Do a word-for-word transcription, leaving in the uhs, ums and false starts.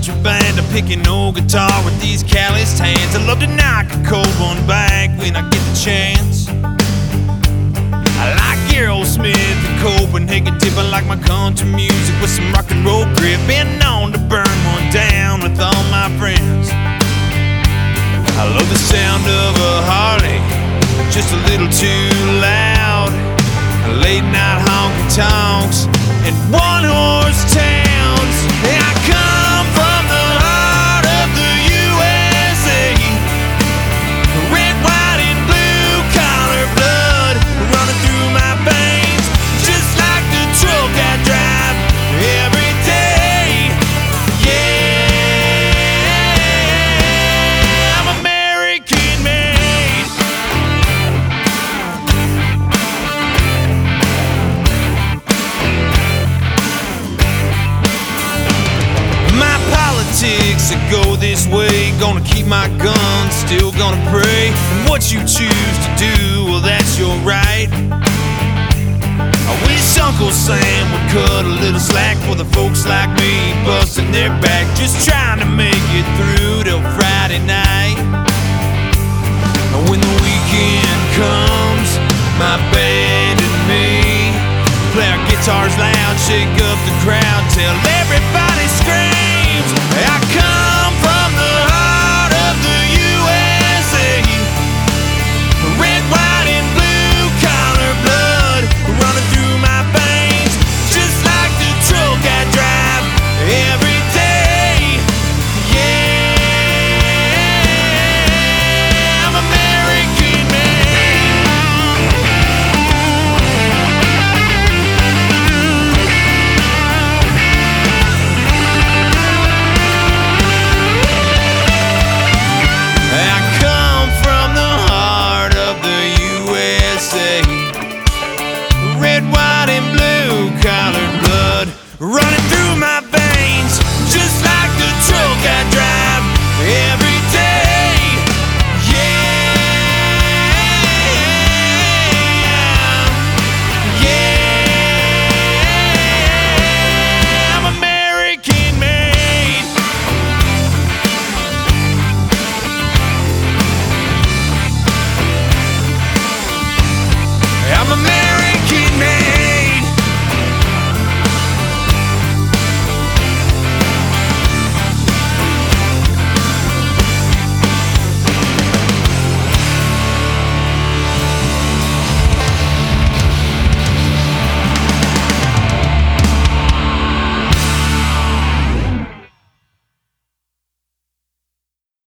country band, I'm picking old guitar with these calloused hands. I love to knock a cold one back when I get the chance. I like Aerosmith and Copenhagen tip. I like my country music with some rock and roll grip. Been known to burn one down with all my friends. I love the sound of a Harley, just a little too loud. Late night honky tonks and one horse towns. I come from the heart of the U S A. Red, white, and blue collar blood running through my veins, just like the truck I drive every day. Yeah, I'm American made. My politics that go this way, gonna keep my gun, still gonna pray. And what you choose to do, well, that's your right. I wish Uncle Sam would cut a little slack for the folks like me, busting their back, just trying to make it through till Friday night. And when the weekend comes, my band and me play our guitars loud, shake up the crowd, tell